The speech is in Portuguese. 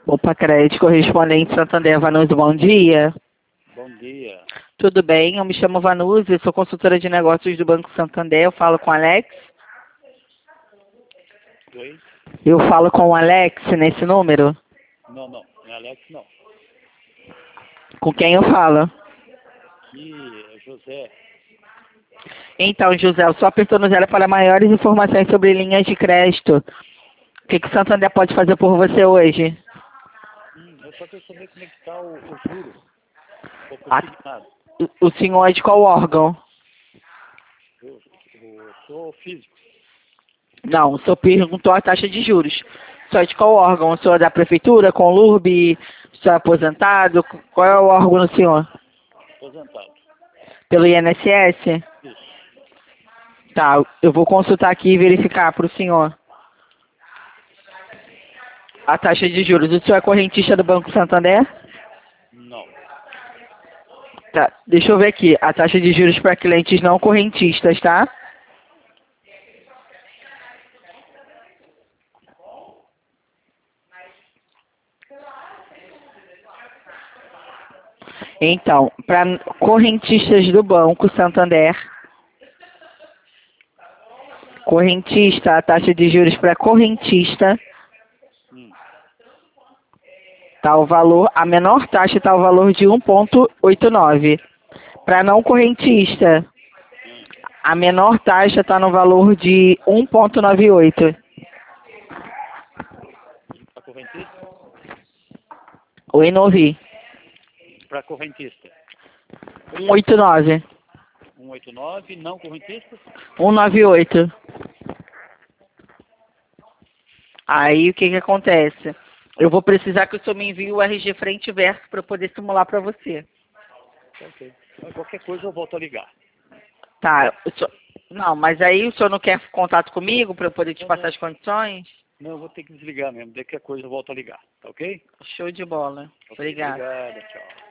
Opa, crédito correspondente Santander Vanusa, bom dia. Bom dia. Tudo bem? Eu me chamo Vanusa, sou consultora de negócios do Banco Santander. Eu falo com o Alex. Oi? Eu falo com o Alex nesse número? Não, não é Alex, não. Com quem eu falo? Aqui é José. Então, José, eu só apertou no zero para maiores informações sobre linhas de crédito. O que o Santander pode fazer por você hoje? Eu só quero saber como é que está o juro. O Ah, consignado. o senhor é de qual órgão? Eu sou físico. Não, o senhor perguntou a taxa de juros. O senhor é de qual órgão? O senhor é da prefeitura, Conlurb, o senhor é aposentado? Qual é o órgão do senhor? Aposentado. Pelo INSS? Isso. Tá, eu vou consultar aqui e verificar para o senhor a taxa de juros. O senhor é correntista do Banco Santander? Não. Tá, deixa eu ver aqui. A taxa de juros para clientes não correntistas, tá? Então, para correntistas do Banco Santander, correntista, a taxa de juros para correntista, tá o valor, a menor taxa está o valor de 1,89. Para não correntista, a menor taxa está no valor de 1,98. Para correntista? Oi, não ouvi. Para correntista. 1,89. 189, não correntista? 1,98. Aí o que que acontece? Eu vou precisar que o senhor me envie o RG frente e verso para eu poder simular para você. Ok. Mas qualquer coisa eu volto a ligar. Tá, não, mas aí o senhor não quer contato comigo para eu poder te passar as condições? Não, eu vou ter que desligar mesmo. Qualquer coisa eu volto a ligar. Tá ok? Show de bola. Ok, Obrigada. obrigado, tchau.